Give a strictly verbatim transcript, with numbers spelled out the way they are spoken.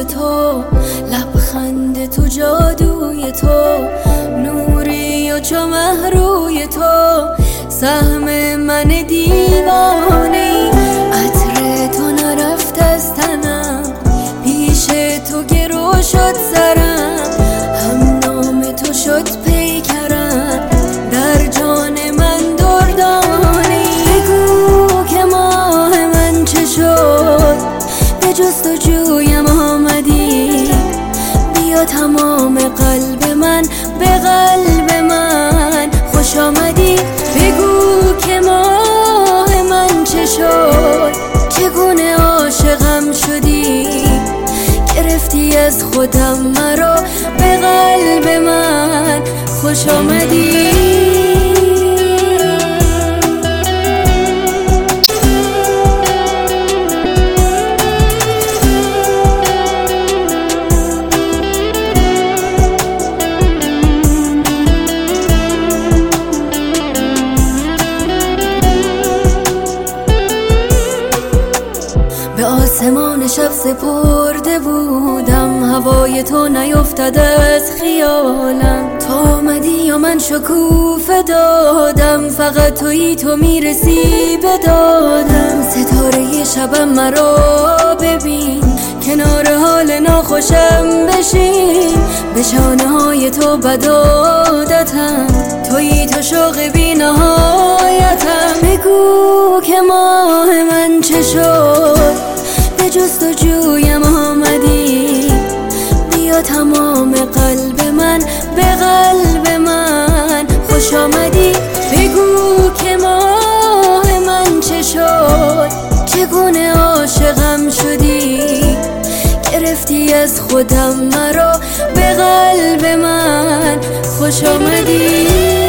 تو، لبخند تو، جادوی تو، نوری و چو مهروی تو، سهم من دیوانه‌ای. عطر تو نرفت از تنم، پیش تو گرو شد سرم، هم نام تو شد پیکرم، در جان من دردانه‌ای. بگو که ماه من چه شد، به جستجویم آمدی، بیا تمام قلب من به قلب من خوش آمدی. بگو که ماه من چه شد، چگونه عاشقم شدی، گرفتی از خودم مرا به قلب من خوش آمدی. به آسمان شب سپرده بودم، هوای تو نیفتد از خیالم. تو آمدی و من شکوفه دادم، فقط تویی، تو میرسی به دادم. ستاره شبم مرا ببین، کنار حال ناخوشم بشین، به شانه های تو بدادتم، تویی تو شوق بی نهایتم. بگو که ماه من چه شد، به جستجویم آمدی، بیا تمام قلب من به قلب من خوش آمدی. بگو که ماه من چه شد، چگونه عاشقم شدی، گرفتی از خودم مرا به قلب من خوش آمدی.